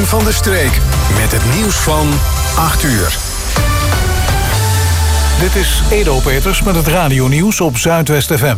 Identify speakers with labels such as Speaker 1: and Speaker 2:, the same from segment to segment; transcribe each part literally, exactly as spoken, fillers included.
Speaker 1: van de streek met het nieuws van acht uur.
Speaker 2: Dit is Edo Peters met het radionieuws op Zuidwest F M.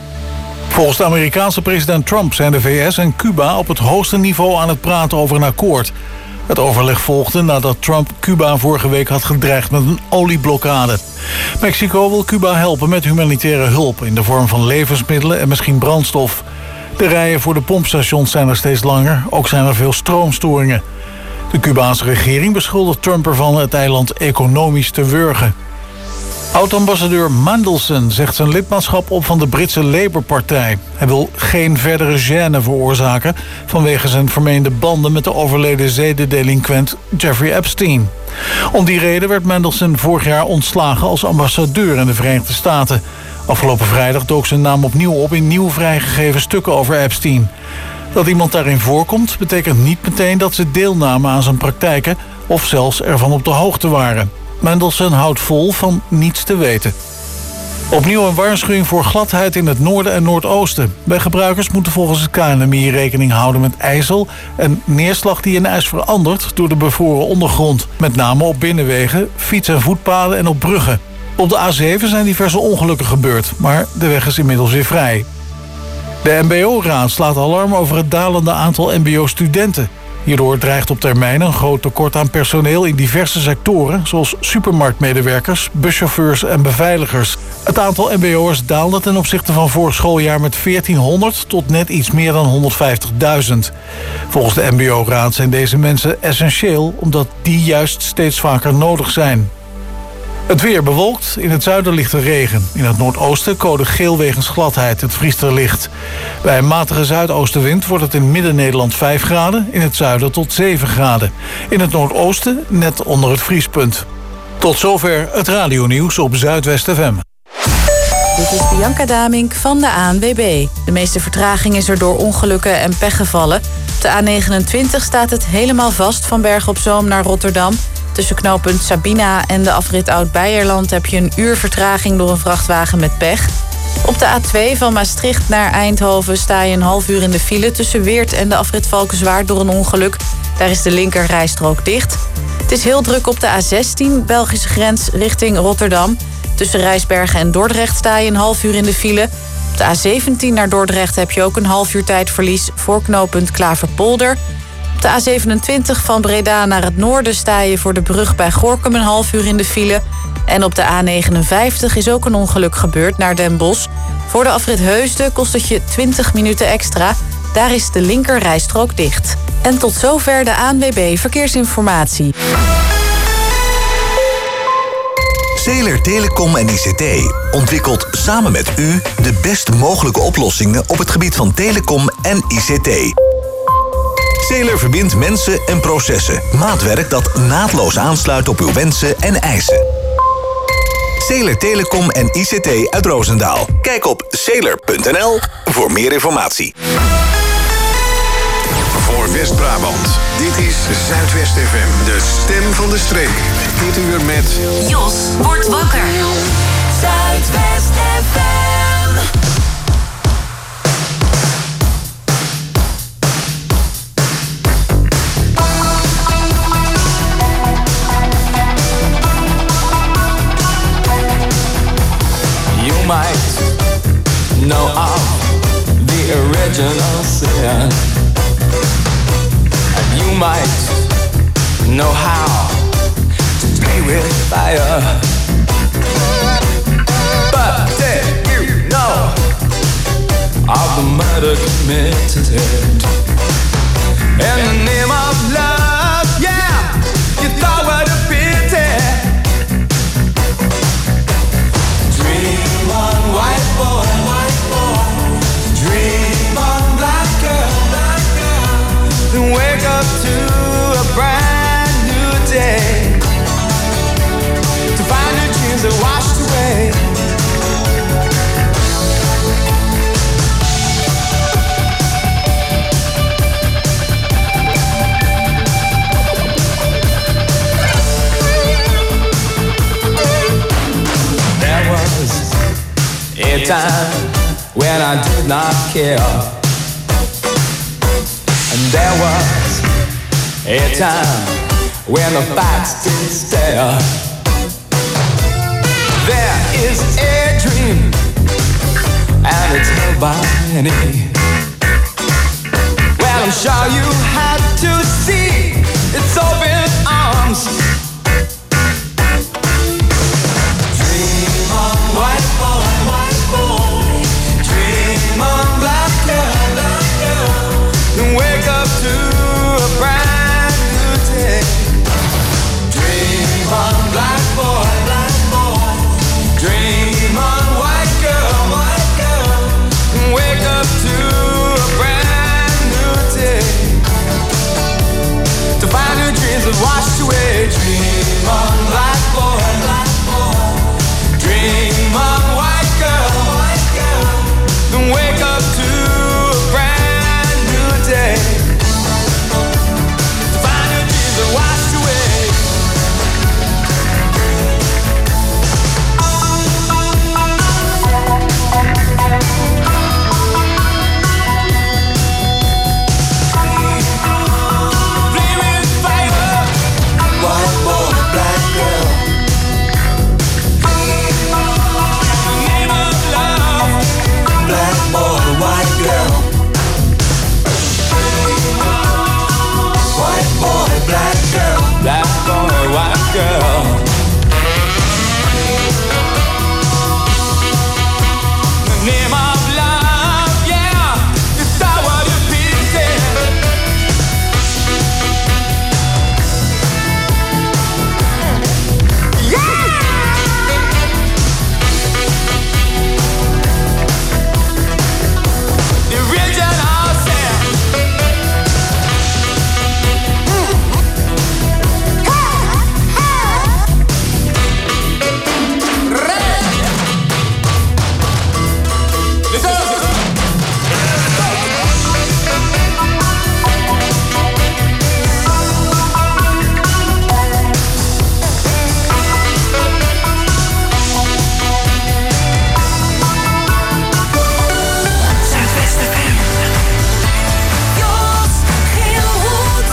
Speaker 2: Volgens de Amerikaanse president Trump zijn de V S en Cuba op het hoogste niveau aan het praten over een akkoord. Het overleg volgde nadat Trump Cuba vorige week had gedreigd met een olieblokkade. Mexico wil Cuba helpen met humanitaire hulp in de vorm van levensmiddelen en misschien brandstof. De rijen voor de pompstations zijn er steeds langer, ook zijn er veel stroomstoringen. De Cubaanse regering beschuldigt Trump ervan het eiland economisch te wurgen. Oud-ambassadeur Mandelson zegt zijn lidmaatschap op van de Britse Labour-partij. Hij wil geen verdere gêne veroorzaken vanwege zijn vermeende banden met de overleden zedendelinquent Jeffrey Epstein. Om die reden werd Mandelson vorig jaar ontslagen als ambassadeur in de Verenigde Staten. Afgelopen vrijdag dook zijn naam opnieuw op in nieuw vrijgegeven stukken over Epstein. Dat iemand daarin voorkomt betekent niet meteen dat ze deelnamen aan zijn praktijken of zelfs ervan op de hoogte waren. Mandelson houdt vol van niets te weten. Opnieuw een waarschuwing voor gladheid in het noorden en noordoosten. Bij gebruikers moeten volgens het K N M I rekening houden met ijzel en neerslag die in ijs verandert door de bevroren ondergrond. Met name op binnenwegen, fiets- en voetpaden en op bruggen. Op de A zeven zijn diverse ongelukken gebeurd, maar de weg is inmiddels weer vrij. De M B O-raad slaat alarm over het dalende aantal M B O-studenten. Hierdoor dreigt op termijn een groot tekort aan personeel in diverse sectoren, zoals supermarktmedewerkers, buschauffeurs en beveiligers. Het aantal M B O'ers daalde ten opzichte van vorig schooljaar met veertienhonderd tot net iets meer dan honderdvijftigduizend. Volgens de M B O-raad zijn deze mensen essentieel, omdat die juist steeds vaker nodig zijn. Het weer bewolkt, in het zuiden ligt er regen. In het noordoosten code geel wegens gladheid, het vriest er licht. Bij een matige zuidoostenwind wordt het in Midden-Nederland vijf graden... in het zuiden tot zeven graden. In het noordoosten net onder het vriespunt. Tot zover het radionieuws op Zuidwest F M.
Speaker 3: Dit is Bianca Damink van de A N W B. De meeste vertraging is er door ongelukken en pechgevallen. Op de A negenentwintig staat het helemaal vast van Bergen op Zoom naar Rotterdam. Tussen knooppunt Sabina en de afrit Oud-Beijerland heb je een uur vertraging door een vrachtwagen met pech. Op de A twee van Maastricht naar Eindhoven sta je een half uur in de file tussen Weert en de afrit Valkenswaard door een ongeluk. Daar is de linker rijstrook dicht. Het is heel druk op de A zestien, Belgische grens richting Rotterdam. Tussen Rijsbergen en Dordrecht sta je een half uur in de file. Op de A zeventien naar Dordrecht heb je ook een half uur tijdverlies voor knooppunt Klaverpolder. Op de A zevenentwintig van Breda naar het noorden sta je voor de brug bij Gorinchem een half uur in de file. En op de A negenenvijftig is ook een ongeluk gebeurd naar Den Bosch. Voor de afrit Heusden kost het je twintig minuten extra. Daar is de linker rijstrook dicht. En tot zover de A N W B Verkeersinformatie.
Speaker 4: Zeeler Telecom en I C T ontwikkelt samen met u de best mogelijke oplossingen op het gebied van telecom en I C T. Zeeler verbindt mensen en processen. Maatwerk dat naadloos aansluit op uw wensen en eisen. Zeeler Telecom en I C T uit Roosendaal. Kijk op zeeler punt n l voor meer informatie.
Speaker 1: Voor West-Brabant, dit is Zuidwest F M, de stem van de streek. Dit uur met
Speaker 5: Jos wordt wakker. Zuidwest F M.
Speaker 6: You might know of the original sin, and you might know how to play with fire. But did you know of the murder committed in the name of love? Yeah, you thought what a pity. Dream on, white boy, white boy. Dream on, black girl, black girl. Then wake up to a brand new day, to find your dreams are washed away. There was a time when I did not care, and there was A time when the facts did stare. There is a dream, and it's held by many. Well, I'm sure you had to see its open arms. Dream on, white boy, white boy. Dream on, black girl, black girl. And wake up to a brand new day. Dream on, black boy, black boy. Dream on, white girl, white girl. And wake up to a brand new day. To find your dreams have washed away. Dream on, black boy, black boy. Dream on, white girl, white girl. Then wake up to a brand new day. To find your dreams have washed away. Flaming fire, white boy, black girl. Name of love, black boy, white girl. White boy, black girl. Black boy, white girl. The name of love, yeah, it's not what it beats. Yeah! The original sound.
Speaker 5: Jos Gilhoed.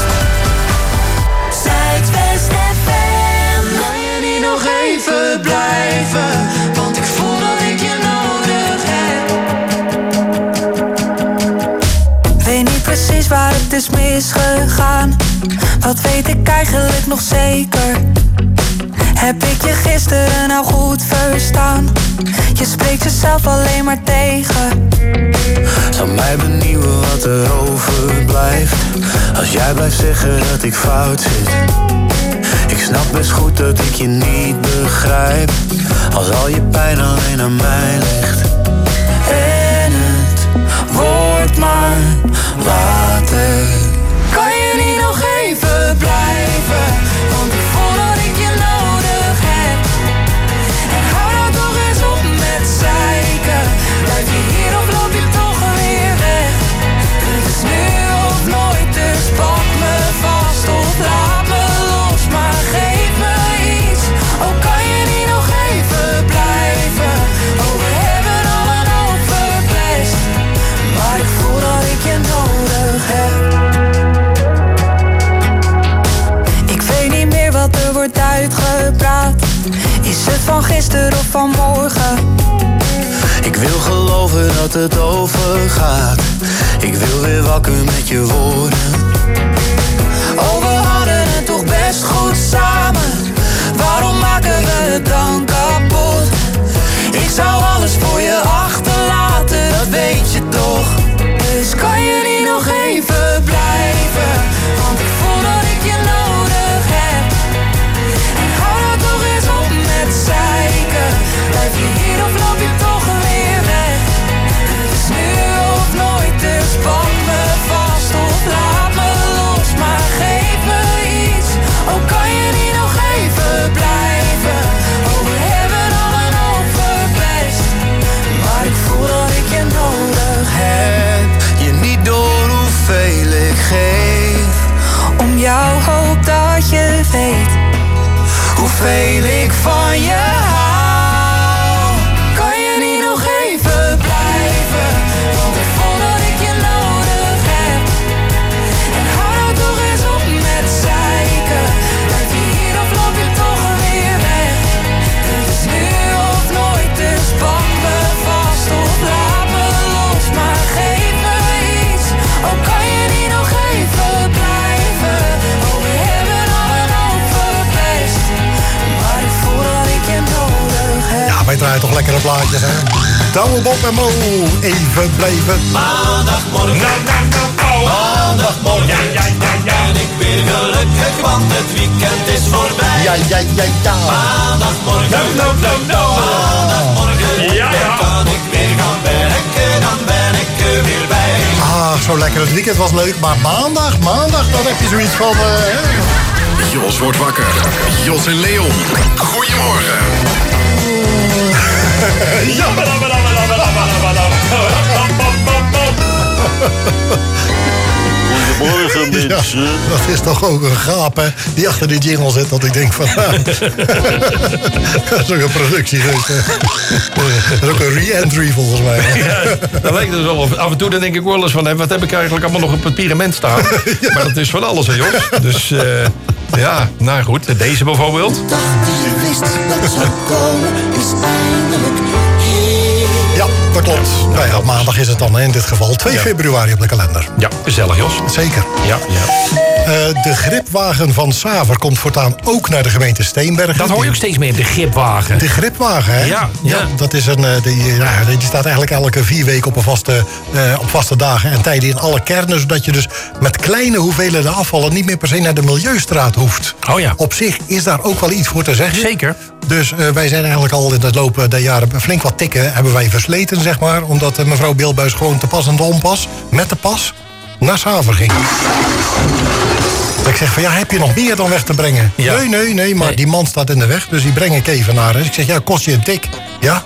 Speaker 5: Zuidwest F M.
Speaker 6: Kan je niet nog even blijven? Want ik voel dat ik je nodig heb.
Speaker 7: Weet niet precies waar het is misgegaan. Wat weet ik eigenlijk nog zeker? Heb ik je gisteren nou goed verstaan? Je spreekt jezelf alleen maar tegen.
Speaker 8: Zou mij benieuwen wat er overblijft als jij blijft zeggen dat ik fout zit. Ik snap best goed dat ik je niet begrijp als al je pijn alleen aan mij ligt. En het wordt maar later.
Speaker 6: Kan je niet nog even blijven? Want ik voel dat ik je nodig heb. En hou nou toch eens op met zeiken. Blijf je hier of loop je toch weer weg? Het is nu of nooit, dus pak me vast of laat me los. Maar geef me iets, oh kan je niet nog even blijven? Oh we hebben al een hoop verpest, maar ik voel dat ik je nodig heb.
Speaker 7: Ik weet niet meer wat er wordt uitgepraat. Is het van gisteren of van morgen?
Speaker 8: Ik wil geloven dat het overgaat. Ik wil weer wakker met je woorden.
Speaker 6: Oh, we hadden het toch best goed samen. Waarom maken we het dan kapot? Ik zou alles voor je achterlaten, dat weet je toch. Dus kan je niet nog even blijven? Want ik voel dat ik je nodig heb. En hou nou toch eens op met zeiken. Blijf je hier of loop je toch weer weg? Het is nu of nooit, dus pak me vast of laat me los. Maar geef me iets, oh kan je niet nog even blijven? Oh we hebben al een hoop verpest, maar ik voel dat ik je nodig heb.
Speaker 8: Je niet door hoeveel ik geef.
Speaker 7: Om jou hoop dat je weet
Speaker 6: Hoeveel ik van je hou. Kan je niet nog even blijven? Want ik voel dat ik je nodig heb. En hou nou toch eens op met
Speaker 9: draaien toch lekkere plaatjes, hè? Douwe Bob en Mo, even blijven.
Speaker 6: Maandagmorgen, nou, nou, nou, oh. Maandagmorgen, ja, ja, ja, ja. En ik weer gelukkig, want het weekend is voorbij.
Speaker 9: Ja, ja, ja, ja.
Speaker 6: Maandagmorgen, nou, nou, nou, nou. Maandagmorgen, ja, ja. Dan kan ik weer gaan werken, dan ben ik er weer bij.
Speaker 9: Ah, zo lekker. Het weekend was leuk, maar maandag, maandag, dan heb je zoiets van... Uh,
Speaker 1: Jos wordt wakker. Jos en Leon. Goedemorgen.
Speaker 9: ja.
Speaker 10: Goedemorgen, mensen.
Speaker 9: Ja, dat is toch ook een gaap, hè, die achter die jingle zit, dat ik denk van... Nou, dat is ook een productie geweest. Dat is ook een re-entry, volgens mij.
Speaker 11: Ja, dat lijkt het wel op. Af en toe dan denk ik wel eens van... wat heb ik eigenlijk allemaal nog op het pyramid staan? Ja. Maar dat is van alles, hè, Jos. Dus uh, ja, nou goed. Deze bijvoorbeeld.
Speaker 6: Dacht die je wist dat zou komen, is eindelijk hier.
Speaker 9: Ja, dat klopt. Nou ja, maandag is het dan, hè, in dit geval. twee februari op de kalender.
Speaker 11: Ja, gezellig, Jos.
Speaker 9: Zeker.
Speaker 11: Ja, ja.
Speaker 9: Uh, de gripwagen van Saver komt voortaan ook naar de gemeente Steenbergen.
Speaker 11: Dat hoor je ook steeds meer, de gripwagen.
Speaker 9: De gripwagen, hè? Ja, ja. ja dat is een, uh, die, ja, die staat eigenlijk elke vier weken op, een vaste, uh, op vaste dagen en tijden in alle kernen. Zodat je dus met kleine hoeveelheden afvallen niet meer per se naar de Milieustraat hoeft.
Speaker 11: Oh ja.
Speaker 9: Op zich is daar ook wel iets voor te zeggen.
Speaker 11: Zeker.
Speaker 9: Dus uh, wij zijn eigenlijk al in het loop der jaren flink wat tikken hebben wij versleten, zeg maar. Omdat uh, mevrouw Beelbuis gewoon te pas en te onpas, met de pas, naar Saver ging. Dat ik zeg van, ja, heb je nog meer dan weg te brengen? Ja. Nee, nee, nee, maar nee. Die man staat in de weg, dus die breng ik even naar. Dus ik zeg, ja, kost je een tik? Ja.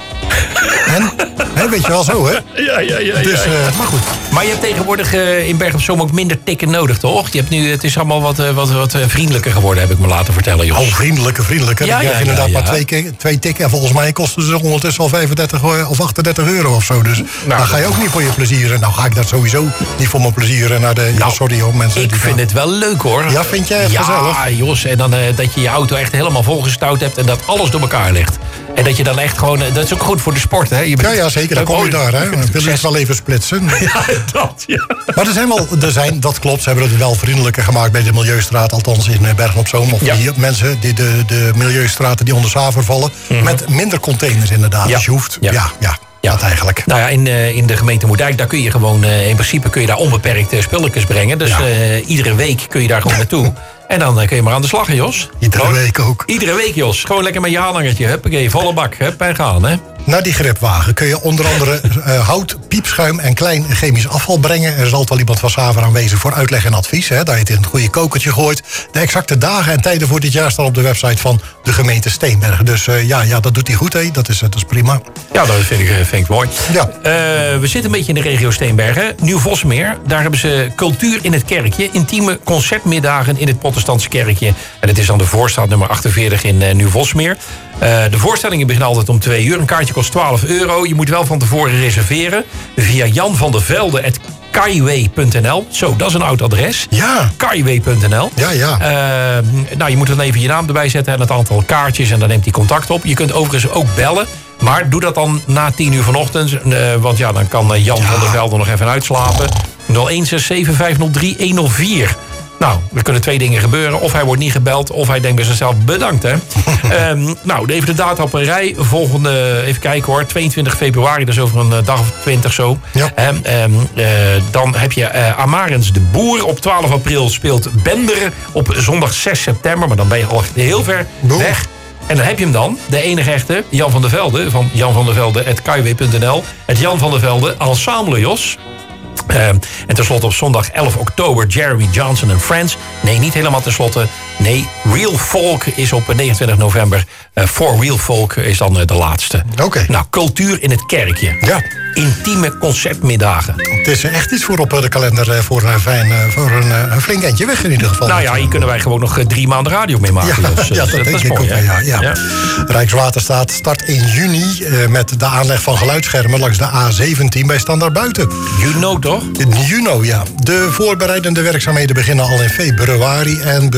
Speaker 9: En? He, weet je wel zo, hè?
Speaker 11: Ja, ja, ja.
Speaker 9: Dus,
Speaker 11: ja, ja.
Speaker 9: Uh, maar goed.
Speaker 11: Maar je hebt tegenwoordig uh, in Berg op Zoom ook minder tikken nodig, toch? Je hebt nu, het is allemaal wat, uh, wat, wat uh, vriendelijker geworden, heb ik me laten vertellen, Jos.
Speaker 9: Oh, vriendelijker, vriendelijker.
Speaker 11: Ja,
Speaker 9: ik krijg
Speaker 11: ja,
Speaker 9: inderdaad
Speaker 11: ja, ja.
Speaker 9: maar twee, twee tikken. En volgens mij kosten ze ondertussen al vijfendertig of achtendertig euro of zo. Dus nou, dan ga je ook niet voor je plezier. Nou ga ik dat sowieso niet voor mijn plezier naar de... Nou, ja, sorry hoor, mensen.
Speaker 11: Ik vind gaan. het wel leuk, hoor.
Speaker 9: Ja, vind jij het
Speaker 11: ja,
Speaker 9: gezellig?
Speaker 11: Ja, Jos. En dan uh, dat je je auto echt helemaal volgestouwd hebt en dat alles door elkaar ligt. En dat je dan echt gewoon... Dat is ook goed voor de sport, hè? Je
Speaker 9: ja, ja, zeker. Dan kom je daar, hè? Dan wil je het wel even splitsen.
Speaker 11: Ja, dat, ja.
Speaker 9: Maar er zijn wel... Er zijn, dat klopt, ze hebben het wel vriendelijker gemaakt bij de Milieustraat. Althans in Bergen op Zoom. Of ja. die mensen, die, de, de Milieustraten die onder Saver vallen. Mm-hmm. Met minder containers inderdaad. Ja. Dus je hoeft... Ja, ja. ja. Ja, dat eigenlijk.
Speaker 11: Nou ja, in, uh, in de gemeente Moerdijk, daar kun je gewoon... Uh, in principe kun je daar onbeperkt uh, spulletjes brengen. Dus ja. uh, iedere week kun je daar gewoon naartoe. En dan uh, kun je maar aan de slag, hè, Jos.
Speaker 9: Iedere gewoon, week ook.
Speaker 11: Iedere week, Jos. Gewoon lekker met je aanhangertje. Huppakee, volle bak. Hup, en gaan, hè.
Speaker 9: Naar die gripwagen kun je onder andere uh, hout, piepschuim en klein chemisch afval brengen. Er is altijd wel iemand van Saver aanwezig voor uitleg en advies. Hè, dat je het in het goede kokertje gooit. De exacte dagen en tijden voor dit jaar staan op de website van de gemeente Steenbergen. Dus uh, ja, ja, dat doet hij goed, hè. Dat is, dat is prima.
Speaker 11: Ja, dat vind ik, vind ik mooi. Ja. Uh, we zitten een beetje in de regio Steenbergen. Nieuw-Vosmeer, daar hebben ze cultuur in het kerkje. Intieme concertmiddagen in het protestantse kerkje. En het is dan de voorstad nummer achtenveertig in uh, Nieuw-Vosmeer. Uh, de voorstellingen beginnen altijd om twee uur. Een kaartje kost twaalf euro. Je moet wel van tevoren reserveren via Jan van der Velde at kaiway punt n l. Zo, dat is een oud adres.
Speaker 9: Ja.
Speaker 11: kaiway punt n l.
Speaker 9: Ja, ja.
Speaker 11: Uh, nou, je moet dan even je naam erbij zetten en het aantal kaartjes en dan neemt hij contact op. Je kunt overigens ook bellen. Maar doe dat dan na tien uur vanochtend. Uh, want ja, dan kan Jan ja. van der Velde nog even uitslapen. nul een zes zeven vijf nul drie een nul vier. Nou, er kunnen twee dingen gebeuren. Of hij wordt niet gebeld, of hij denkt bij zichzelf bedankt, hè. um, nou, even de data op een rij. Volgende, even kijken hoor, tweeëntwintig februari, dat is over een dag of twintig zo. Ja. Um, um, uh, dan heb je uh, Amarens de Boer. Op twaalf april speelt Bender. Op zondag zes september, maar dan ben je al heel ver Boe. weg. En dan heb je hem dan, de enige echte, Jan van der Velde, van Jan van der Velde at kaiway punt n l. Het Jan van der Velde Ensemble, Jos. Uh, en tenslotte op zondag elf oktober Jeremy Johnson and Friends. Nee, niet helemaal tenslotte. Nee, Real Folk is op negenentwintig november. Uh, For Real Folk is dan uh, de laatste.
Speaker 9: Oké. Okay.
Speaker 11: Nou, cultuur in het kerkje.
Speaker 9: Ja.
Speaker 11: Intieme concertmiddagen.
Speaker 9: Het is echt iets voor op de kalender voor een, fijn, voor een, een flink eindje weg in ieder geval.
Speaker 11: Nou ja, hier kunnen wij gewoon nog drie maanden radio mee maken.
Speaker 9: Ja,
Speaker 11: dus,
Speaker 9: ja dat, dat denk ik mooi, ook. Ja, ja. Ja. Rijkswaterstaat start in juni uh, met de aanleg van geluidsschermen langs de A zeventien bij Standaard Buiten.
Speaker 11: Juno toch?
Speaker 9: Juno, ja. De voorbereidende werkzaamheden beginnen al in februari en bestaan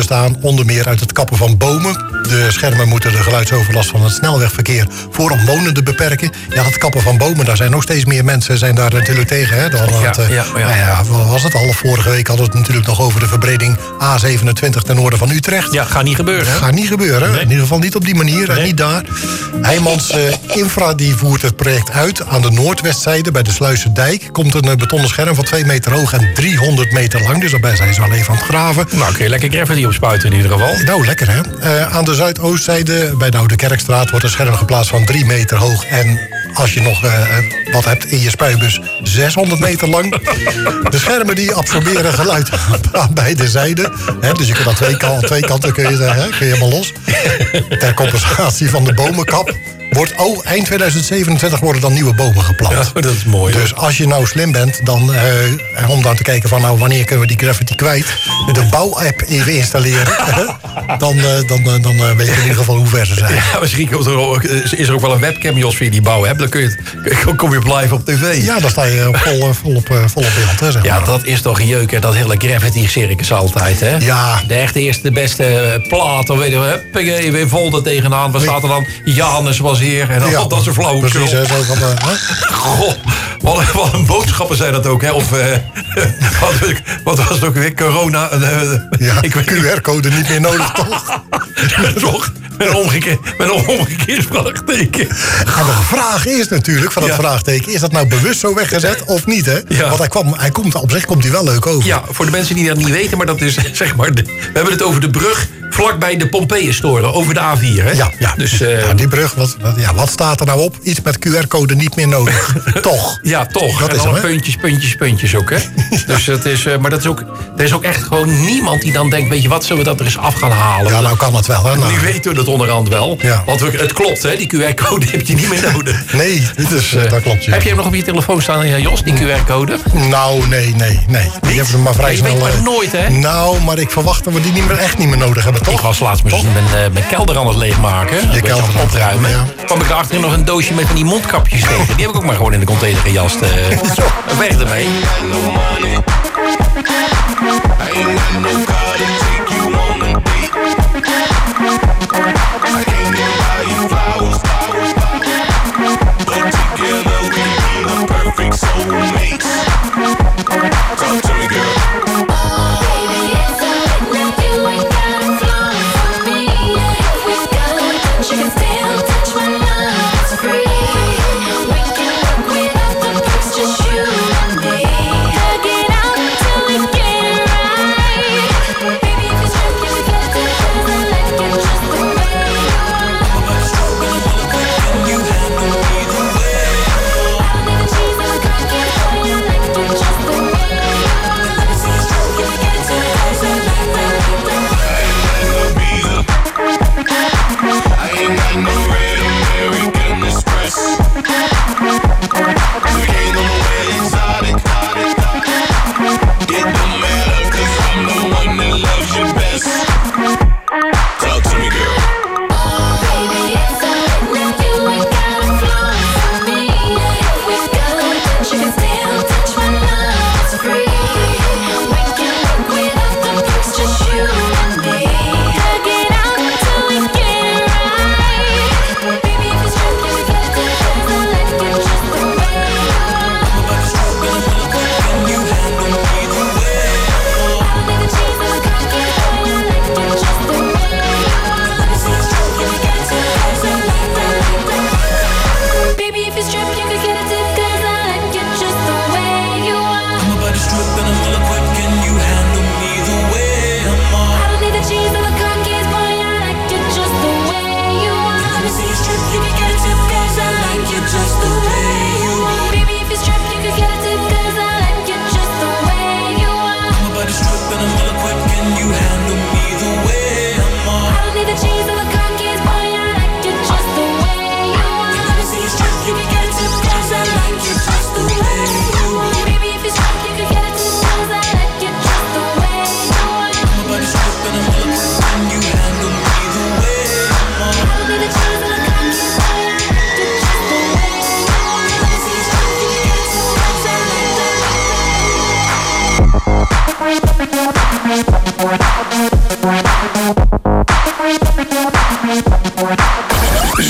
Speaker 9: onder meer uit het kappen van bomen. De schermen moeten de geluidsoverlast van het snelwegverkeer voor omwonenden beperken. Ja, het kappen van bomen, daar zijn nog steeds meer mensen zijn daar natuurlijk tegen. Hè? Dan,
Speaker 11: Ja,
Speaker 9: want, uh,
Speaker 11: ja, ja.
Speaker 9: Nou ja, wat was het? Half vorige week hadden we het natuurlijk nog over de verbreding A zevenentwintig ten noorden van Utrecht.
Speaker 11: Ja, gaat niet gebeuren. Hè?
Speaker 9: Gaat niet gebeuren.
Speaker 11: Nee.
Speaker 9: In ieder geval niet op die manier en
Speaker 11: Nee.
Speaker 9: niet daar. Heijmans uh, Infra die voert het project uit. Aan de noordwestzijde bij de Sluiserdijk komt een uh, betonnen scherm van twee meter hoog en driehonderd meter lang. Dus daarbij zijn ze wel even aan het graven.
Speaker 11: Nou, kun je lekker graffiti opspuiten in ieder geval.
Speaker 9: Nou, lekker hè. Uh, aan de zuidoostzijde bij de Oude Kerkstraat wordt een scherm geplaatst van drie meter hoog. En als je nog uh, wat hebt in je spuitbus, zeshonderd meter lang. De schermen die absorberen geluid aan beide zijden. Hè, dus je kunt aan twee, kan, twee kanten kun je, hè, kun je helemaal los. Ter compensatie van de bomenkap. Wordt, oh, eind tweeduizend zevenentwintig worden dan nieuwe bomen geplant.
Speaker 11: Ja, dat is mooi.
Speaker 9: Dus als je nou slim bent, dan, uh, om dan te kijken van nou, wanneer kunnen we die graffiti kwijt, de bouwapp even installeren, dan, uh, dan, uh, dan uh, weet je in ieder geval hoe ver ze zijn.
Speaker 11: Ja, misschien komt er ook, is er ook wel een webcam, Jos, via die bouw. Hè? Dan kun je het, kom je op live op tv.
Speaker 9: Ja, dan sta je vol, vol, op, uh, vol op beeld. Hè, zeg
Speaker 11: Ja,
Speaker 9: maar.
Speaker 11: dat is toch jeuk, hè? Dat hele graffiti-circus altijd, hè?
Speaker 9: Ja.
Speaker 11: De echte eerste, de beste plaat, dan weet je wel, huppakee, weer vol er tegenaan. Wat staat er dan? Johannes was hier. En dan
Speaker 9: Ja,
Speaker 11: dat is een flauwekul.
Speaker 9: precies, hè, zo van, uh, hè?
Speaker 11: Goh, wat, wat een boodschappen zijn dat ook, hè? Of, uh, wat, wat was het ook weer? Corona. Uh,
Speaker 9: Ja,
Speaker 11: ik weet
Speaker 9: Q R-code niet meer nodig, toch?
Speaker 11: toch? Met een omgekeerd, met een omgekeerd vraagteken.
Speaker 9: En de vraag is natuurlijk, van dat
Speaker 11: Ja.
Speaker 9: vraagteken, is dat nou bewust zo weggezet of niet, hè?
Speaker 11: Ja.
Speaker 9: Want hij kwam, hij komt, op zich komt hij wel leuk over.
Speaker 11: Ja, voor de mensen die dat niet weten, maar dat is zeg maar. De, we hebben het over de brug vlakbij de Pompeienstoren, over de A vier, hè?
Speaker 9: Ja, ja.
Speaker 11: Dus, uh,
Speaker 9: ja, die brug, wat, wat, ja, wat staat er nou op? Iets met Q R-code niet meer nodig. Toch?
Speaker 11: ja, toch.
Speaker 9: Dat
Speaker 11: en
Speaker 9: is
Speaker 11: dan
Speaker 9: hem, hè?
Speaker 11: puntjes, puntjes, puntjes ook, hè? Dus het is, uh, maar dat is ook, er is ook echt gewoon niemand die dan denkt, weet je wat, zullen we dat er eens af gaan halen?
Speaker 9: Ja, nou kan het wel, hè? Nou,
Speaker 11: Nu weten we dat onderhand wel.
Speaker 9: Ja.
Speaker 11: Want we, het klopt, hè? Die Q R-code heb je niet meer nodig.
Speaker 9: nee, dus,
Speaker 11: Uh,
Speaker 9: dat klopt. Ja.
Speaker 11: Heb je hem nog op je telefoon staan, uh, Jos, die Q R-code?
Speaker 9: Nou, nee, nee, nee. Die hebben we maar vrij
Speaker 11: Ja, je
Speaker 9: snel...
Speaker 11: weet maar
Speaker 9: eh,
Speaker 11: nooit, hè?
Speaker 9: Nou, maar ik verwacht dat we die niet meer, echt niet meer nodig hebben, toch?
Speaker 11: Ik was laatst mijn, mijn, uh, mijn kelder aan het leegmaken. Een beetje
Speaker 9: kelder
Speaker 11: aan het
Speaker 9: aan het
Speaker 11: opruimen.
Speaker 9: ja.
Speaker 11: Kwam ik achterin nog een doosje met van die mondkapjes tegen. Die heb ik ook maar gewoon in de container gejast. Uh, weg ermee.
Speaker 6: We'll be right back.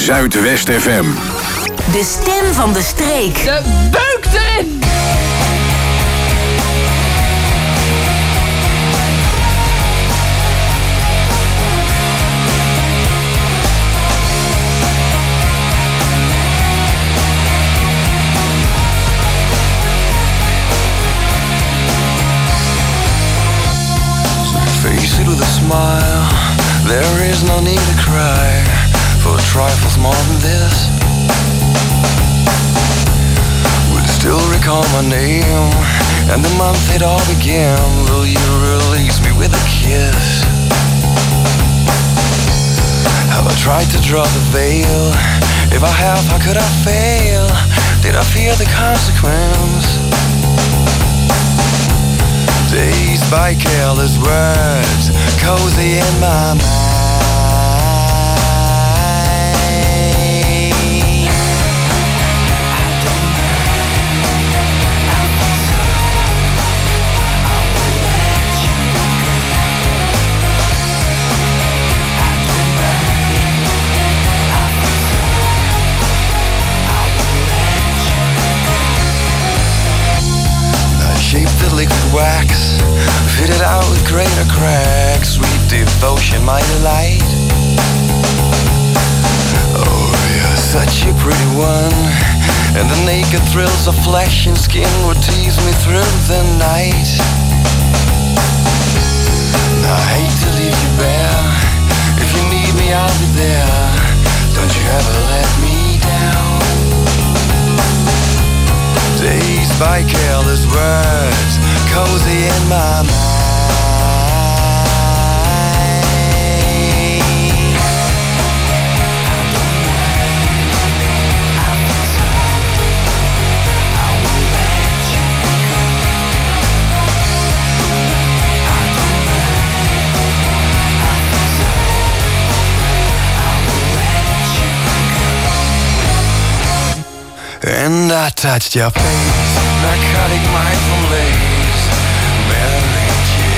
Speaker 1: Zuidwest F M.
Speaker 5: De stem van de streek.
Speaker 10: De beuk erin!
Speaker 8: Face it with a smile. There is no need to cry for trifles more than this. Would still recall my name and the month it all began. Will you release me with a kiss? Have I tried to draw the veil? If I have, how could I fail? Did I fear the consequence? Dazed by careless words, cozy in my mind. Shaped the liquid wax, fitted out with greater cracks. Sweet devotion, my delight. Oh, you're such a pretty one, and the naked thrills of flesh and skin would tease me through the night. I hate to leave you bare. If you need me, I'll be there. Don't you ever let me down. Dazed by careless words, cozy in my mind. And I touched your face, narcotic mindful lace, Mary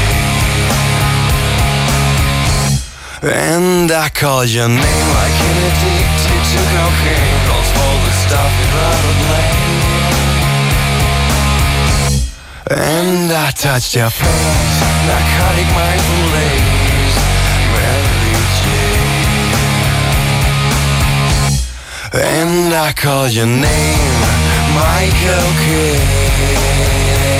Speaker 8: Jane. And I called your name like an addicted to cocaine, calls for the stuff you'd rather blame. And I touched your face, narcotic mindful lace, Mary Jane. And I call your name, Michael Kidd.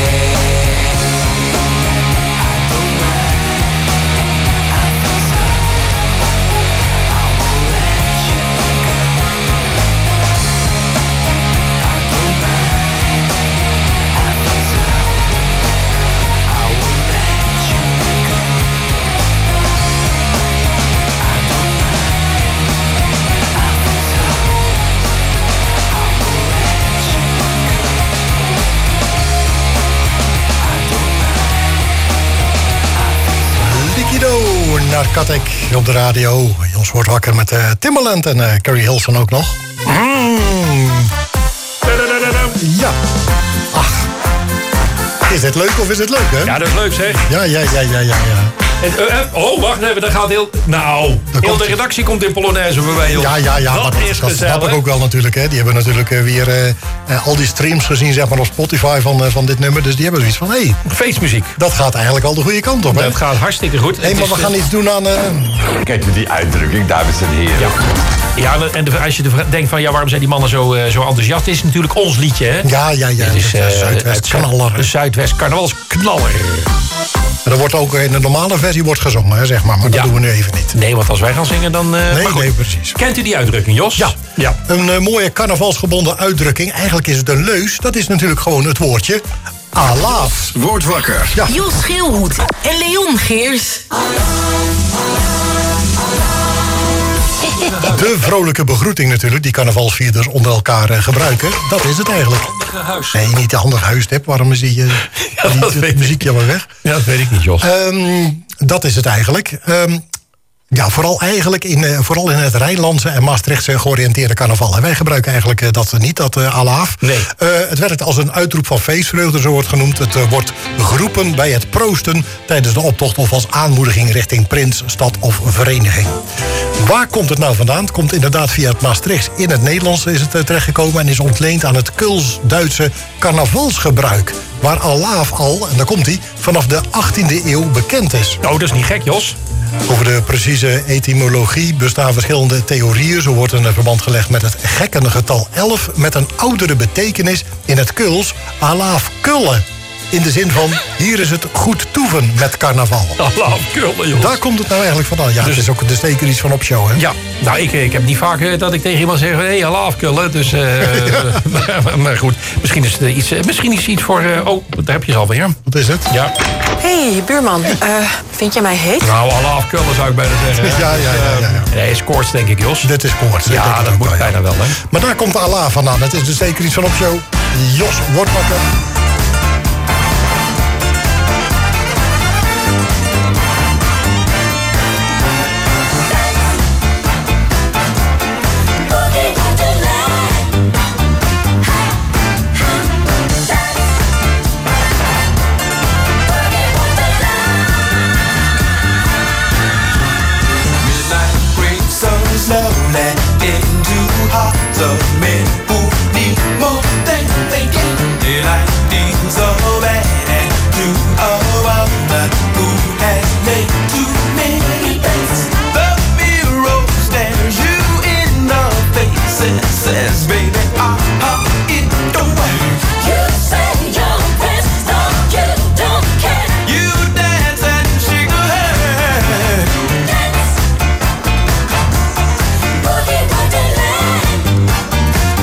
Speaker 9: Narcotic op de radio. Ons wordt wakker met uh, Timbaland en uh, Carrie Hilson ook nog. Mm. Ja. Ach. Is dit leuk of is het leuk, hè?
Speaker 11: Ja, dat is leuk, zeg.
Speaker 9: Ja, ja, ja, ja, ja. ja.
Speaker 11: En, uh, oh, wacht even, dat gaat heel... Nou, heel de redactie komt in Polonaise voorbij, joh.
Speaker 9: Ja, ja, ja.
Speaker 11: Dat,
Speaker 9: dat
Speaker 11: is
Speaker 9: dat
Speaker 11: gezellig.
Speaker 9: snap ik ook wel natuurlijk, hè. Die hebben natuurlijk uh, weer uh, uh, al die streams gezien, zeg maar, op Spotify van, uh, van dit nummer. Dus die hebben zoiets van, hé... Hey,
Speaker 11: feestmuziek.
Speaker 9: Dat gaat eigenlijk al de goede kant op, hè.
Speaker 11: Dat gaat hartstikke goed.
Speaker 9: Hé, hey, maar we gaan iets doen aan... Uh...
Speaker 12: Kijk naar die uitdrukking, dames en heren.
Speaker 11: Ja. Ja, en de, als je de, denkt van, ja, waarom zijn die mannen zo, uh, zo enthousiast? Het is natuurlijk ons liedje, hè?
Speaker 9: Ja, ja, ja.
Speaker 11: Het is uh,
Speaker 9: Zuidwest knaller.
Speaker 11: De Zuidwest carnavalsknaller.
Speaker 9: Er wordt ook in de normale versie wordt gezongen, hè, zeg maar. Maar dat
Speaker 11: ja.
Speaker 9: doen we nu even niet.
Speaker 11: Nee, want als wij gaan zingen, dan... Uh,
Speaker 9: nee, nee, precies.
Speaker 11: Kent u die uitdrukking, Jos?
Speaker 9: Ja.
Speaker 11: ja.
Speaker 9: Een uh, mooie carnavalsgebonden uitdrukking. Eigenlijk is het een leus. Dat is natuurlijk gewoon het woordje alaaf.
Speaker 1: Word wakker.
Speaker 5: Ja. Jos Schilhoed en Leon Geers.
Speaker 9: De vrolijke begroeting natuurlijk, die carnavalsvierders onder elkaar uh, gebruiken. Dat is het eigenlijk. Nee, niet de handige huistip. Waarom is die, uh,
Speaker 11: ja,
Speaker 9: die, die muziekje maar weg?
Speaker 11: Ja, dat weet ik niet, Jos.
Speaker 9: Um, dat is het eigenlijk. Um, Ja, vooral eigenlijk in, uh, vooral in het Rijnlandse en Maastrichtse georiënteerde carnaval. En wij gebruiken eigenlijk uh, dat niet, dat uh, alaaf.
Speaker 11: Nee.
Speaker 9: Uh, het werkt als een uitroep van feestvreugde, zo wordt genoemd. Het uh, wordt geroepen bij het proosten tijdens de optocht of als aanmoediging richting prins, stad of vereniging. Waar komt het nou vandaan? Het komt inderdaad via het Maastrichts. In het Nederlands is het uh, terechtgekomen en is ontleend aan het Kuls-Duitse carnavalsgebruik. Waar alaaf al, en daar komt hij, vanaf de achttiende eeuw bekend is.
Speaker 11: Oh, dat is niet gek, Jos.
Speaker 9: Over de precieze etymologie bestaan verschillende theorieën. Zo wordt een verband gelegd met het gekkende getal elf... met een oudere betekenis in het Kuls, alaaf kullen. In de zin van, hier is het goed toeven met carnaval.
Speaker 11: Alaaf kullen, joh.
Speaker 9: Daar komt het nou eigenlijk vandaan. Ja, dus, het is ook de steker iets van op show, hè?
Speaker 11: Ja, nou, ik, ik heb niet vaak uh, dat ik tegen iemand zeg... hé, hey, alaaf kullen, dus... Uh, maar, maar goed, misschien is het iets, uh, misschien is iets voor... Uh, oh, daar heb je ze alweer.
Speaker 9: Wat is het?
Speaker 11: Ja.
Speaker 13: Hey, buurman, uh, vind je mij heet?
Speaker 11: Nou, alaaf kullen zou ik bijna zeggen.
Speaker 9: Ja, ja, ja. ja, ja.
Speaker 11: Nee, is koorts, denk ik, Jos.
Speaker 9: Dit is koorts.
Speaker 11: Ja, dat, dat moet bijna wel, hè.
Speaker 9: Maar daar komt alaaf vandaan. Het is de steker iets van op show. Jos wordt wakker.
Speaker 6: Slowly into hearts of men who need more than they get. Daylight needs so bad and to a woman who has made too many mistakes. The mirror stares you in the face and says, baby, ah, it don't work. You say you're best, no, you don't care. You dance and shake your head. Dance. Boogie wonderland.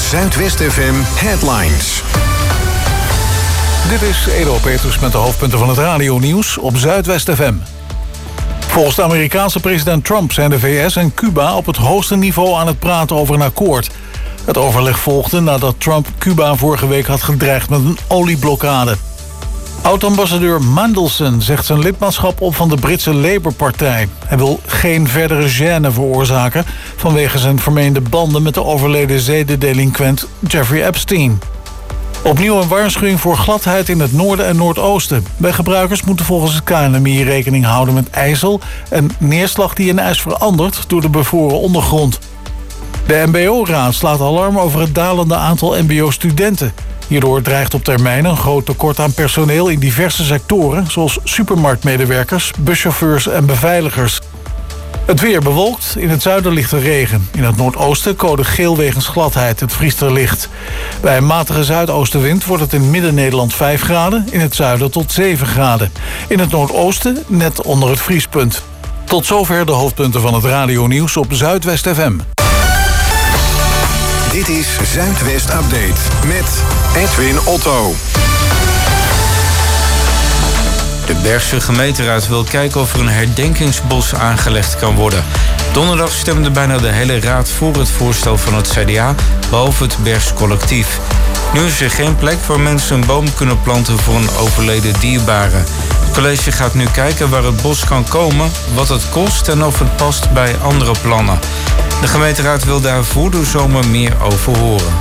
Speaker 1: Zuidwest F M Headlines.
Speaker 2: Dit is Edo Peters met de hoofdpunten van het radionieuws op Zuidwest F M. Volgens de Amerikaanse president Trump zijn de V S en Cuba op het hoogste niveau aan het praten over een akkoord. Het overleg volgde nadat Trump Cuba vorige week had gedreigd met een olieblokkade. Oud-ambassadeur Mandelson zegt zijn lidmaatschap op van de Britse Labour-partij. Hij wil geen verdere gêne veroorzaken vanwege zijn vermeende banden met de overleden zedendelinquent Jeffrey Epstein. Opnieuw een waarschuwing voor gladheid in het noorden en noordoosten. Bij gebruikers moeten volgens het K N M I rekening houden met ijzel en neerslag die in ijs verandert door de bevroren ondergrond. De M B O-raad slaat alarm over het dalende aantal M B O-studenten. Hierdoor dreigt op termijn een groot tekort aan personeel in diverse sectoren, zoals supermarktmedewerkers, buschauffeurs en beveiligers. Het weer bewolkt, in het zuiden ligt er regen. In het noordoosten code geel wegens gladheid, het vriest er licht. Bij een matige zuidoostenwind wordt het in Midden-Nederland vijf graden, in het zuiden tot zeven graden. In het noordoosten net onder het vriespunt. Tot zover de hoofdpunten van het radionieuws op Zuidwest F M.
Speaker 1: Dit is Zuidwest Update met Edwin Otto.
Speaker 14: De Bergse gemeenteraad wil kijken of er een herdenkingsbos aangelegd kan worden. Donderdag stemde bijna de hele raad voor het voorstel van het C D A, behalve het Bergs collectief. Nu is er geen plek waar mensen een boom kunnen planten voor een overleden dierbare. Het college gaat nu kijken waar het bos kan komen, wat het kost en of het past bij andere plannen. De gemeenteraad wil daar voor de zomer meer over horen.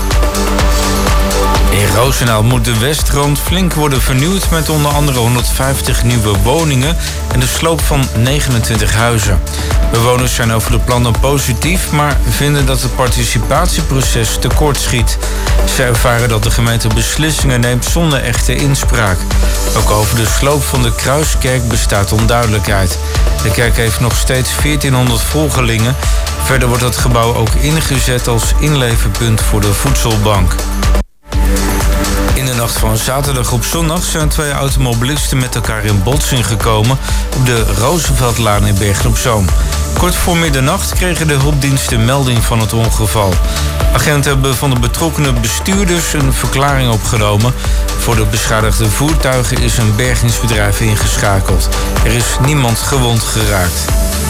Speaker 14: In Roosendaal moet de Westrand flink worden vernieuwd met onder andere honderdvijftig nieuwe woningen en de sloop van negenentwintig huizen. Bewoners zijn over de plannen positief, maar vinden dat het participatieproces tekortschiet. Ze ervaren dat de gemeente beslissingen neemt zonder echte inspraak. Ook over de sloop van de Kruiskerk bestaat onduidelijkheid. De kerk heeft nog steeds veertienhonderd volgelingen. Verder wordt het gebouw ook ingezet als inleverpunt voor de voedselbank. In de nacht van zaterdag op zondag zijn twee automobilisten met elkaar in botsing gekomen op de Rooseveltlaan in Bergen-op-Zoom. Kort voor middernacht kregen de hulpdiensten melding van het ongeval. Agenten hebben van de betrokkenen bestuurders een verklaring opgenomen. Voor de beschadigde voertuigen is een bergingsbedrijf ingeschakeld. Er is niemand gewond geraakt.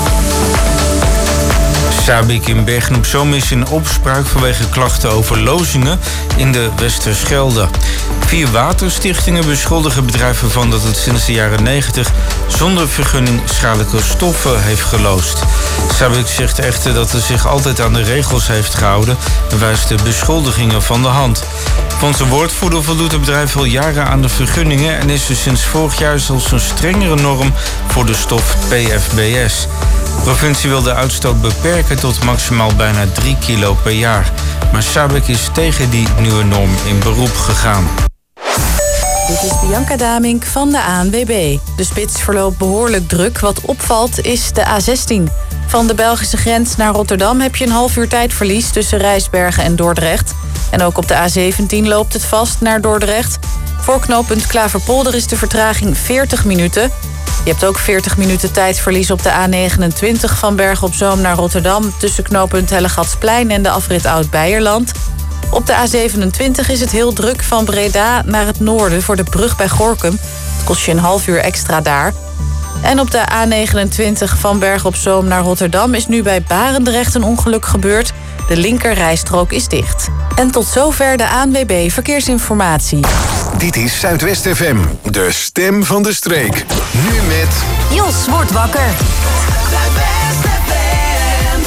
Speaker 14: Sabik in Bergen-op-Zoom is in opspraak vanwege klachten over lozingen in de Westerschelde. Vier waterstichtingen beschuldigen bedrijven ervan dat het sinds de jaren negentig zonder vergunning schadelijke stoffen heeft geloosd. Sabik zegt echter dat hij zich altijd aan de regels heeft gehouden en wijst de beschuldigingen van de hand. Van zijn woordvoerder voldoet het bedrijf al jaren aan de vergunningen en is er sinds vorig jaar zelfs een strengere norm voor de stof P F B S. De provincie wil de uitstoot beperken tot maximaal bijna drie kilo per jaar. Maar Sabik is tegen die nieuwe norm in beroep gegaan.
Speaker 3: Dit is Bianca Damink van de A N W B. De spits verloopt behoorlijk druk. Wat opvalt is de A zestien. Van de Belgische grens naar Rotterdam heb je een half uur tijdverlies tussen Rijsbergen en Dordrecht. En ook op de A zeventien loopt het vast naar Dordrecht. Voor knooppunt Klaverpolder is de vertraging veertig minuten. Je hebt ook veertig minuten tijdverlies op de A negenentwintig van Bergen-op-Zoom naar Rotterdam tussen knooppunt Hellegatsplein en de afrit Oud-Beierland. Op de A zevenentwintig is het heel druk van Breda naar het noorden voor de brug bij Gorinchem. Het kost je een half uur extra daar. En op de A negenentwintig van Bergen-op-Zoom naar Rotterdam is nu bij Barendrecht een ongeluk gebeurd. De linkerrijstrook is dicht. En tot zover de A N W B Verkeersinformatie.
Speaker 1: Dit is Zuidwest F M, de stem van de streek. Nu met...
Speaker 5: Jos wordt wakker.
Speaker 6: Zuidwest F M.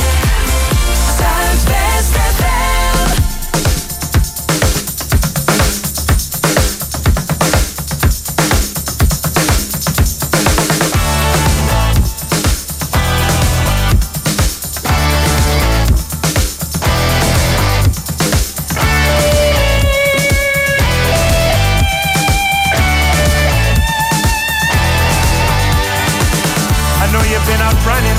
Speaker 6: Zuidwest F M.
Speaker 15: Been out running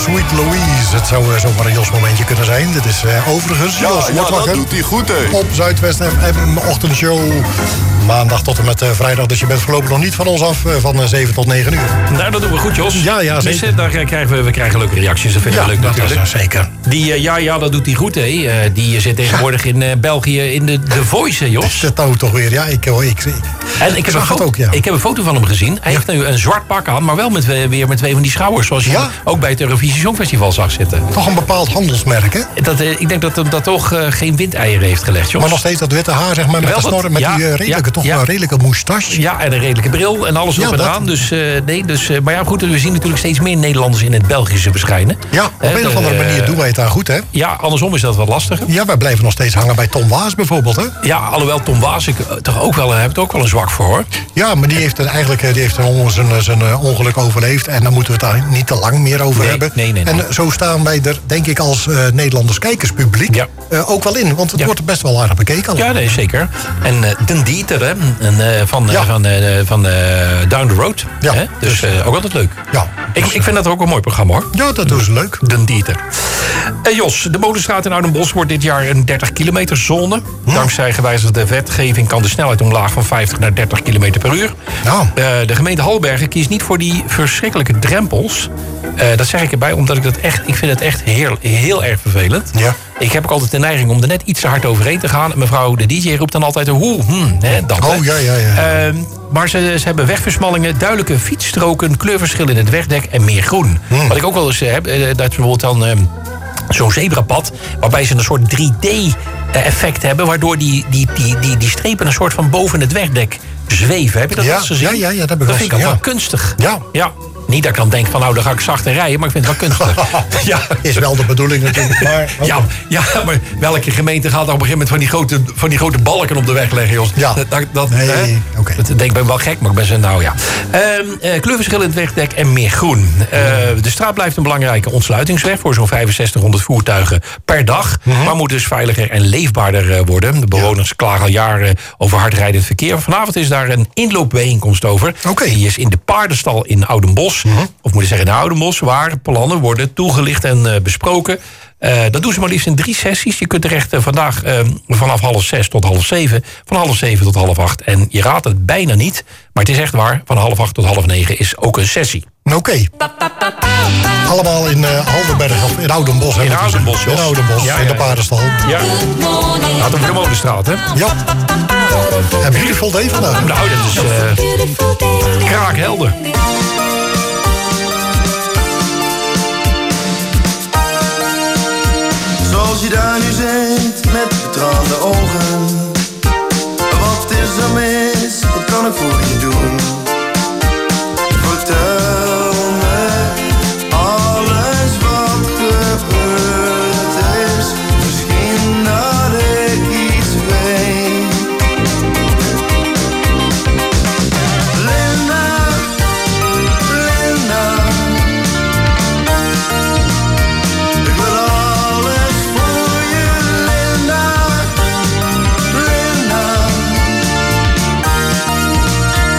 Speaker 9: Sweet Louise. Het zou uh, zomaar een Jos momentje kunnen zijn. Dit is uh, overigens
Speaker 15: Ja,
Speaker 9: Jos.
Speaker 15: ja
Speaker 9: Wordt
Speaker 15: dat
Speaker 9: wakker.
Speaker 15: doet hij goed, hè.
Speaker 9: Op Zuidwest F M ochtendshow. Maandag tot en met uh, vrijdag. Dus je bent voorlopig nog niet van ons af. Uh, van uh, zeven tot negen uur.
Speaker 11: Nou, dat doen we goed, Jos.
Speaker 9: Ja, ja, zeker.
Speaker 11: Dus, daar krijgen we, we krijgen leuke reacties. Dat vinden
Speaker 9: Ja,
Speaker 11: we leuk
Speaker 9: dat
Speaker 11: natuurlijk.
Speaker 9: is uh, zeker.
Speaker 11: Die, uh, ja, ja, dat doet hij goed, hè. Uh, die zit tegenwoordig in uh, België in de The Voice, hè, Jos.
Speaker 9: Dat nou toch weer. Ja, ik, ik, ik,
Speaker 11: En ik heb, een
Speaker 9: zag het
Speaker 11: fo-
Speaker 9: ook, ja.
Speaker 11: ik heb een foto van hem gezien. Hij
Speaker 9: Ja.
Speaker 11: heeft nu een zwart pak aan, maar wel met, uh, weer met twee van die schouwers. Zoals je
Speaker 9: Ja.
Speaker 11: hem ook bij het Eurovisie Songfestival zag zitten.
Speaker 9: Toch een bepaald handelsmerk, hè?
Speaker 11: Dat, uh, ik denk dat hem dat toch uh, geen windeieren heeft gelegd, Jos.
Speaker 9: Maar nog steeds dat witte haar, zeg maar, met
Speaker 11: Wel
Speaker 9: de
Speaker 11: dat-
Speaker 9: snor, met
Speaker 11: ja,
Speaker 9: die uh, redelijke,
Speaker 11: ja,
Speaker 9: toch
Speaker 11: ja.
Speaker 9: wel redelijke moustache.
Speaker 11: Ja, en een redelijke bril en alles
Speaker 9: Ja,
Speaker 11: op en
Speaker 9: dat.
Speaker 11: eraan. Dus, uh, nee, dus, uh, maar ja, goed, we zien natuurlijk steeds meer Nederlanders in het Belgische verschijnen.
Speaker 9: Ja, op
Speaker 11: Hè,
Speaker 9: een of
Speaker 11: de,
Speaker 9: andere
Speaker 11: uh,
Speaker 9: manier doen wij het daar goed, hè?
Speaker 11: Ja, andersom is dat wat lastiger.
Speaker 9: Ja, wij blijven nog steeds hangen bij Tom Waas bijvoorbeeld, hè?
Speaker 11: Ja, alhoewel Tom Waas ik uh, toch ook wel, uh, heb er ook wel een zwak voor, hoor.
Speaker 9: Ja, maar die heeft er eigenlijk uh, die heeft er on- zijn, zijn uh, ongeluk overleefd. En daar moeten we het daar niet te lang meer over
Speaker 11: Nee,
Speaker 9: hebben.
Speaker 11: nee, nee, nee.
Speaker 9: En uh, zo staan wij er, denk ik, als uh, Nederlanders kijkerspubliek
Speaker 11: Ja.
Speaker 9: uh, ook wel in. Want het
Speaker 11: Ja.
Speaker 9: wordt best wel aardig bekeken.
Speaker 11: Ja, nee, zeker. En uh, Den Dieter, hè, en, uh, van, uh,
Speaker 9: Ja.
Speaker 11: van, uh, van uh, Down the Road.
Speaker 9: Ja,
Speaker 11: Hè? Dus
Speaker 9: dus,
Speaker 11: uh, ook altijd leuk.
Speaker 9: Ja,
Speaker 11: Ik, ik vind dat ook een mooi programma, hoor.
Speaker 9: ja, dat doen ze leuk.
Speaker 11: Den Dieter. Uh, Jos, de Molenstraat in Oudenbosch wordt dit jaar een dertig kilometer zone. Dankzij gewijzigde wetgeving kan de snelheid omlaag van vijftig naar dertig kilometer per uur.
Speaker 9: Nou.
Speaker 11: Uh, de gemeente Halbergen kiest niet voor die verschrikkelijke drempels. Uh, dat zeg ik erbij, omdat ik dat echt, ik vind het echt heel, heel erg vervelend.
Speaker 9: Ja.
Speaker 11: Ik heb ook altijd de neiging om er net iets te hard overheen te gaan. En mevrouw de D J roept dan altijd een hoe, hmm, hè, dat.
Speaker 9: Oh,
Speaker 11: hè.
Speaker 9: ja, ja, ja.
Speaker 11: Uh, maar ze, ze hebben wegversmallingen, duidelijke fietsstroken, kleurverschil in het wegdek en meer groen.
Speaker 9: Hmm.
Speaker 11: Wat ik ook wel eens heb, uh, dat bijvoorbeeld dan... Uh, zo'n zebrapad, waarbij ze een soort drie D-effect hebben... waardoor die, die, die, die, die strepen een soort van boven het wegdek zweven. Heb je dat
Speaker 9: Ja,
Speaker 11: wel eens gezien?
Speaker 9: ja, ja, ja, dat heb ik
Speaker 11: dat
Speaker 9: wel
Speaker 11: vind ik
Speaker 9: eens,
Speaker 11: ook
Speaker 9: ja.
Speaker 11: wel kunstig.
Speaker 9: Ja.
Speaker 11: ja. Niet dat ik dan denk van, nou, dan ga ik zachter rijden... maar ik vind het wel kunstig. ja.
Speaker 9: Is wel de bedoeling natuurlijk. Maar,
Speaker 11: Ja, ja, maar welke gemeente gaat dan op een gegeven moment... van die grote, van die grote balken op de weg leggen, Jos?
Speaker 9: Ja.
Speaker 11: Dat, dat, dat,
Speaker 9: Nee,
Speaker 11: hè?
Speaker 9: oké.
Speaker 11: Dat denk ik ben wel gek, maar ik ben zo, nou ja. Ehm uh, kleurverschil in het wegdek en meer groen. Uh, de straat blijft een belangrijke ontsluitingsweg... voor zo'n vijfenzestighonderd voertuigen per dag.
Speaker 9: Mhm.
Speaker 11: Maar moet dus veiliger en leefbaarder uh, worden. De bewoners klagen al jaren over hardrijdend verkeer. Vanavond is daar een inloopbijeenkomst over.
Speaker 9: Oké.
Speaker 11: Die is in de paardenstal in Oudenbosch. Of moet ik zeggen in Oudenbosch... waar plannen worden toegelicht en uh, besproken... Uh, dat doen ze maar liefst in drie sessies. Je kunt terecht uh, vandaag uh, vanaf half zes tot half zeven. Van half zeven tot half acht. En je raadt het bijna niet. Maar het is echt waar. Van half acht tot half negen is ook een sessie.
Speaker 9: Oké. Okay. Allemaal in uh, Haldenberg of in Oudenbosch.
Speaker 11: In Oudenbosch,
Speaker 9: In Oudenbosch,
Speaker 11: ja,
Speaker 9: in de
Speaker 11: ja, ja.
Speaker 9: paardenstal.
Speaker 11: Ja. Gaat over de Molenstraat, hè?
Speaker 9: Ja. En Beautiful Day vandaag.
Speaker 11: Nou, dat is uh, kraakhelder.
Speaker 6: Zoals je daar nu zit, met betraande ogen. Wat is er mis, wat kan ik voor je doen? Vertel me alles wat gebeurd is. Misschien dat ik iets weet. Linda, Linda, ik wil alles voor je, Linda, Linda.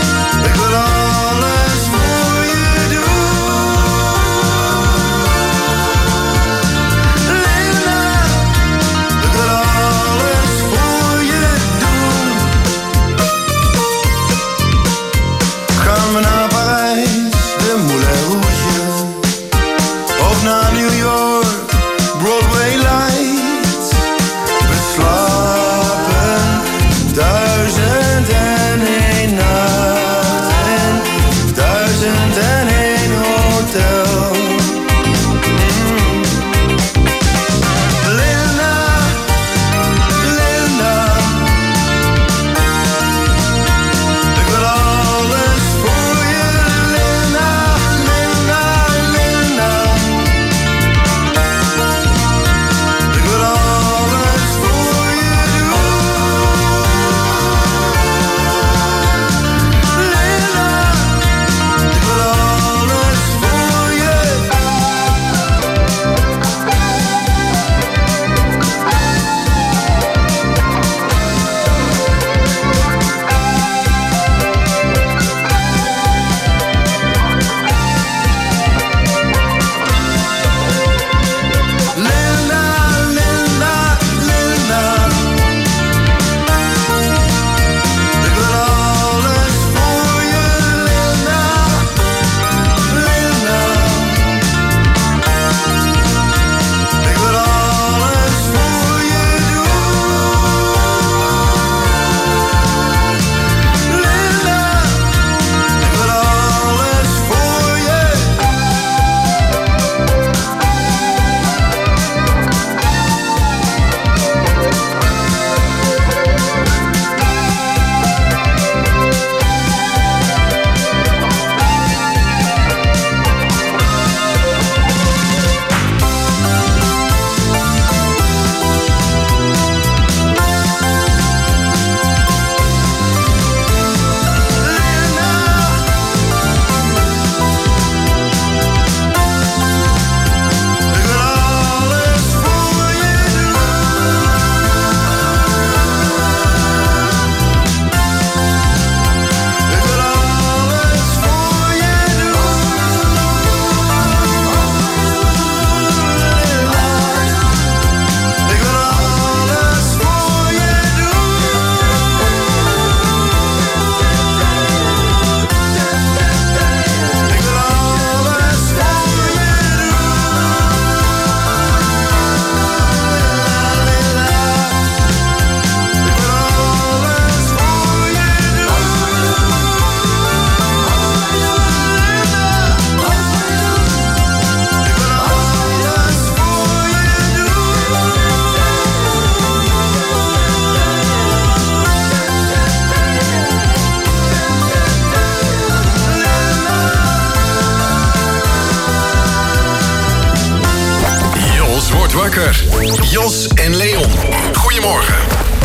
Speaker 1: wakker. Jos en Leon. Goedemorgen.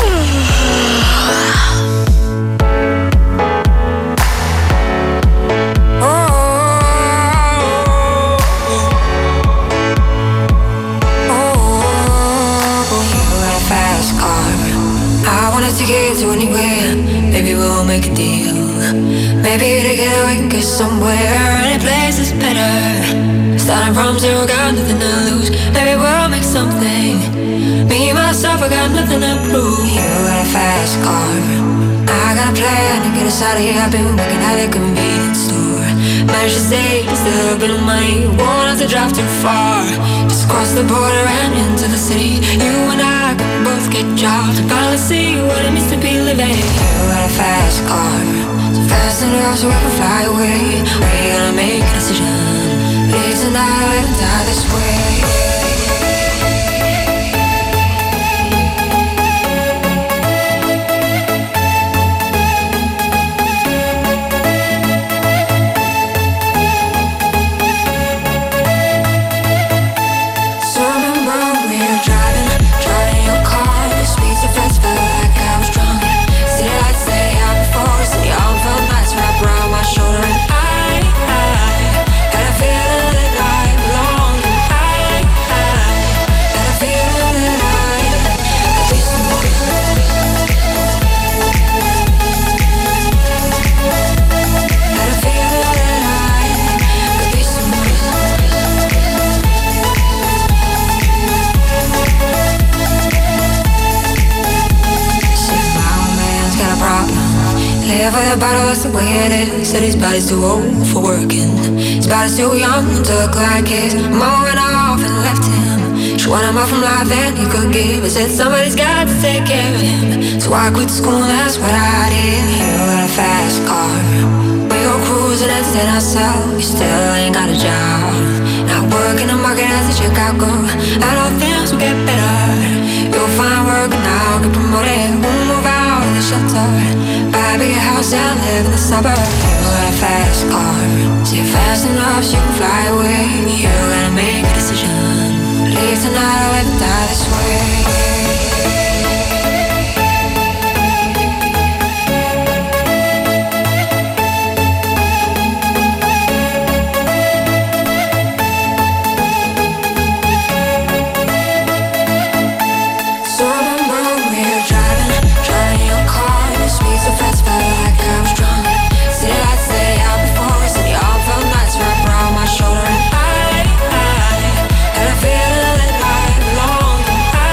Speaker 15: To get to anywhere, maybe we'll make a deal. Maybe together we can get somewhere. Any place is better. Starting from zero, got nothing to lose. Maybe we'll make something. Me, myself, I got nothing to prove. You got a fast car, I got a plan to get us out of here. I've been working at a convenience store. Managed to save just a little bit of money. Won't have to drive too far. Just cross the border and into the city. You and I can both get jobs and finally see what it means to be living. You got a fast car, so fast enough so we can fly away. We're gonna make a decision. Leave tonight and die this way. For the bottle, that's the way it is. Said his body's too old for working. His body's too young to look like his. Mama went off and left him. She wanted more from life than he could give. I said somebody's got to take care of him. So I quit school, that's what I did. You got a fast car, we go cruising and staying ourselves. You still ain't got a job. Not working the market as a Chicago. And all things will get better. You'll find work now, get promoted. We'll move out of the shelter. Buy a bigger house and live in the suburbs. You got a fast car, so you're fast enough so you can fly away. You gotta make a decision. Leave tonight or live and die this way. Shoulder and I, I, and I feel that I belong.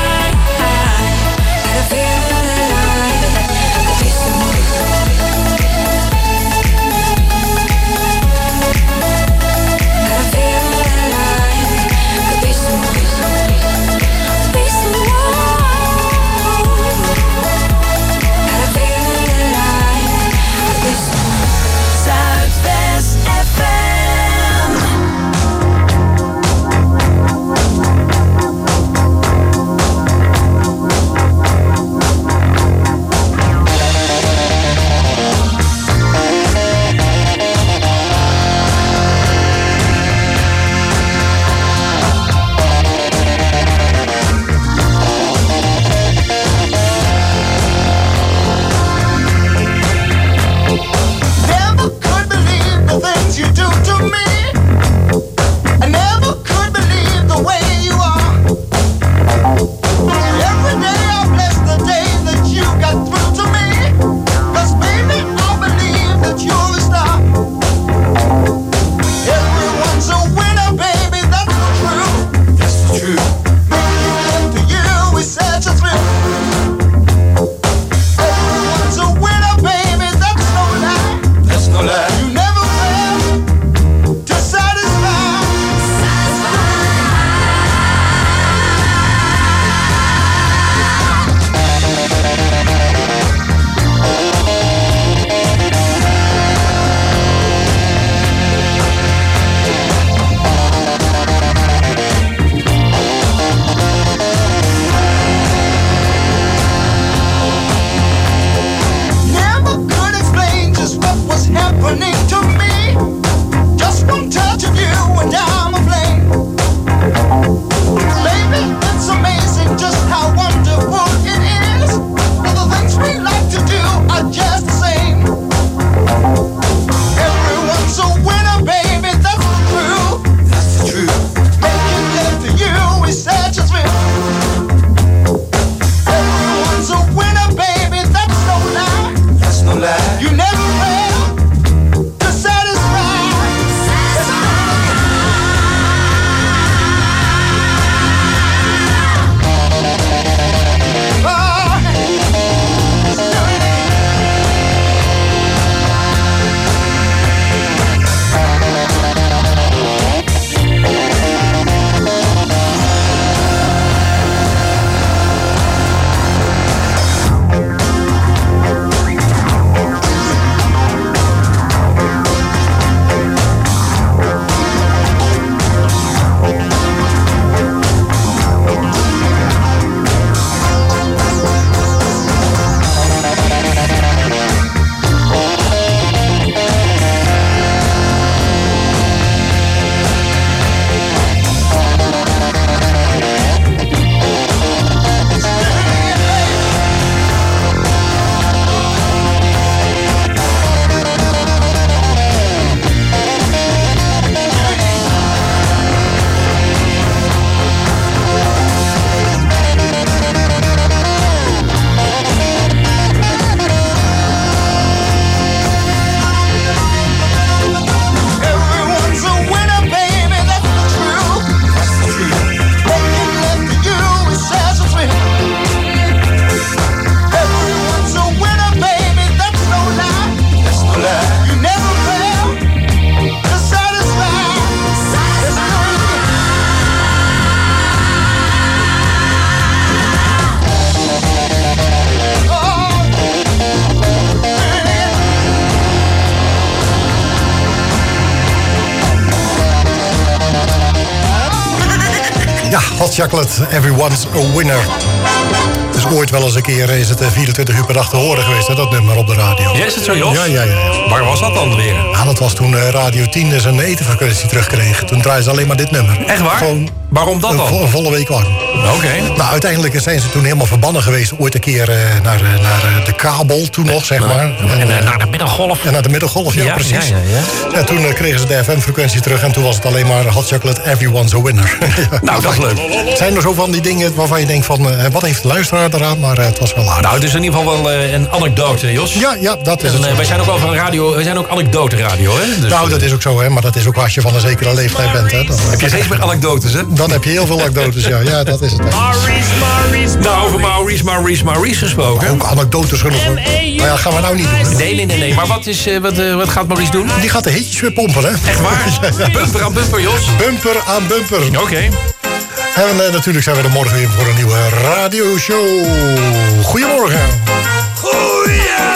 Speaker 9: Chocolate, Everyone's a Winner. Dus ooit wel eens een keer is het vierentwintig uur per dag te horen geweest, hè, dat nummer op de radio.
Speaker 11: Ja, is het zo, Jos?
Speaker 9: Ja, ja, ja.
Speaker 11: Waar was dat dan weer?
Speaker 9: Ja, dat was toen uh, Radio tien zijn etenfrequentie terugkreeg. Toen draaiden ze alleen maar dit nummer.
Speaker 11: Echt waar?
Speaker 9: Gewoon
Speaker 11: waarom dat dan?
Speaker 9: Een, een volle week lang.
Speaker 11: Oké. Okay.
Speaker 9: Nou, uiteindelijk zijn ze toen helemaal verbannen geweest. Ooit een keer uh, naar, uh, naar uh, de kabel toen nog, zeg maar.
Speaker 11: En, en uh, naar de middengolf.
Speaker 9: En naar de middengolf, ja, ja precies. Ja, ja, ja. En toen uh, kregen ze de F M-frequentie terug. En toen was het alleen maar Hot Chocolate, Everyone's a Winner. Ja.
Speaker 11: Nou, dat is leuk.
Speaker 9: Zijn er zo van die dingen waarvan je denkt van... Uh, wat heeft de luisteraar eraan? Maar uh, het was wel aardig.
Speaker 11: Nou, het is in ieder geval wel uh, een anekdote, Jos.
Speaker 9: Ja, ja, dat is
Speaker 11: en,
Speaker 9: het.
Speaker 11: Uh, wij zijn ook wel van radio... Wij zijn ook anekdote-radio, hè? Dus,
Speaker 9: nou, dat is ook zo, hè. Maar dat is ook als je van een zekere leeftijd bent, hè. Dan
Speaker 11: heb je steeds meer anekdotes, hè?
Speaker 9: Dan heb je heel veel anekdotes, ja. Ja, dat is het. Hè.
Speaker 11: Maurice, Maurice, nou, over Maurice, Maurice, Maurice gesproken.
Speaker 9: Ook anekdotes genoeg, hoor. Maar ja, gaan we nou niet doen.
Speaker 11: Nee, nee, nee, nee. Maar wat, is, uh, wat, uh, wat gaat Maurice doen?
Speaker 9: Die gaat de hitjes weer pompen, hè.
Speaker 11: Echt waar? Ja, ja. Bumper aan bumper, Jos.
Speaker 9: Bumper aan bumper.
Speaker 11: Oké. Okay.
Speaker 9: En uh, natuurlijk zijn we er morgen weer voor een nieuwe radioshow. Goedemorgen.
Speaker 6: Goedemorgen.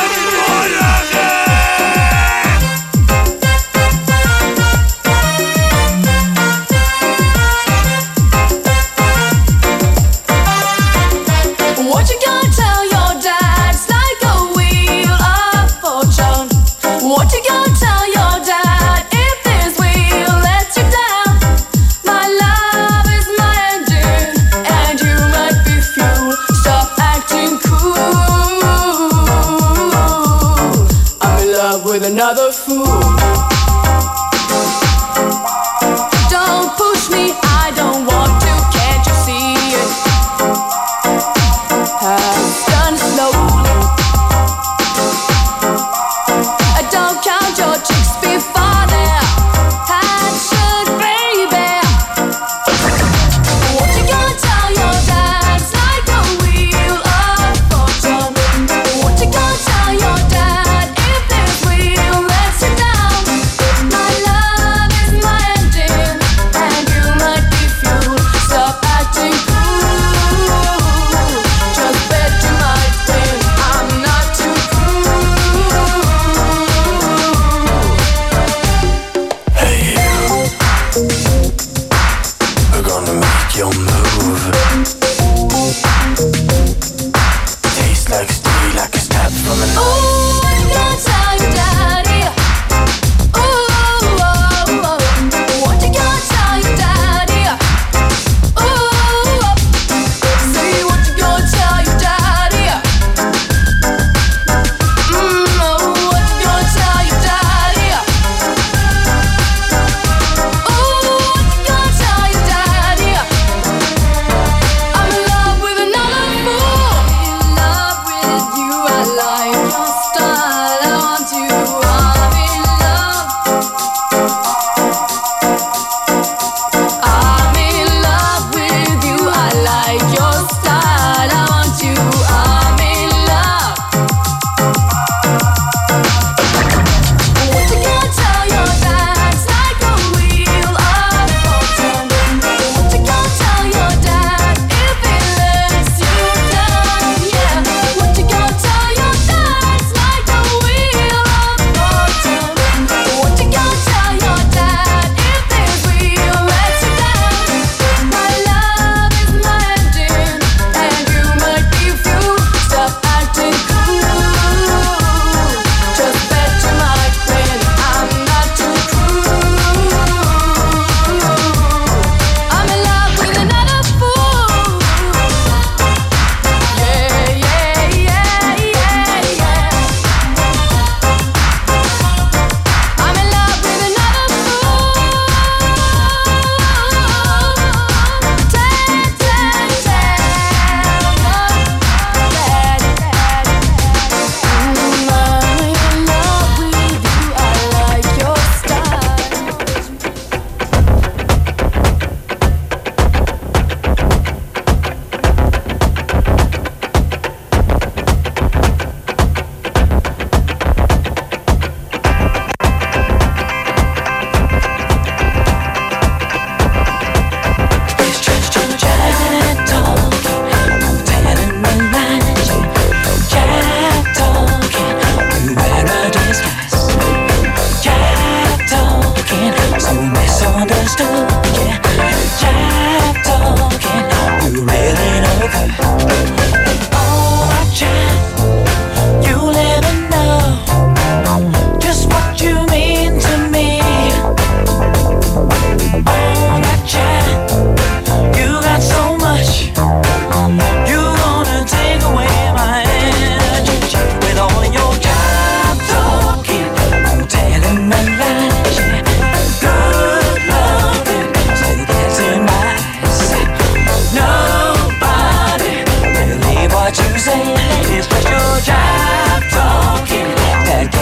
Speaker 16: What you gonna tell your dad? It's like a wheel of fortune. What you gonna tell your dad if this wheel lets you down? My love is my engine, and you might be fuel. Stop acting cool.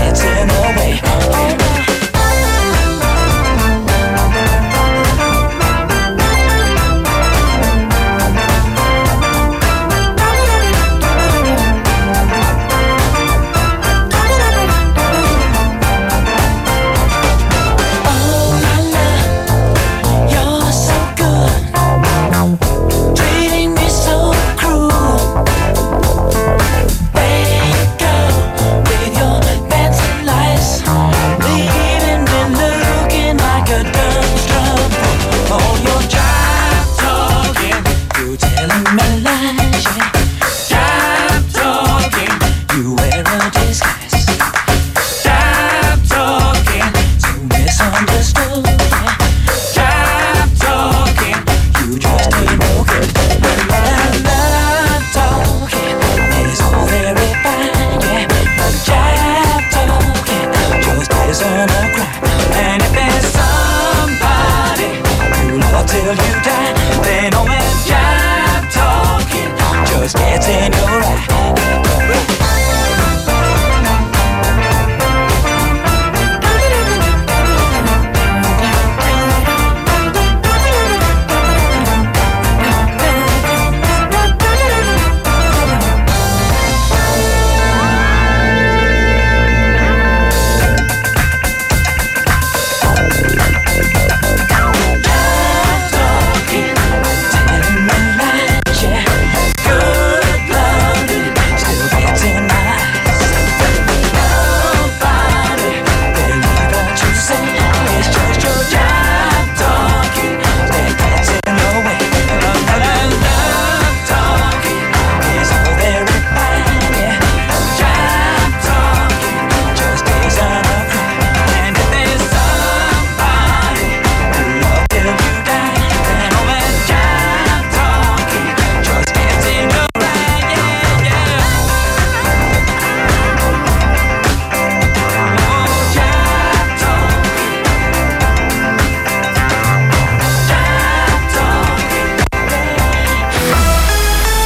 Speaker 6: getting away. Telling me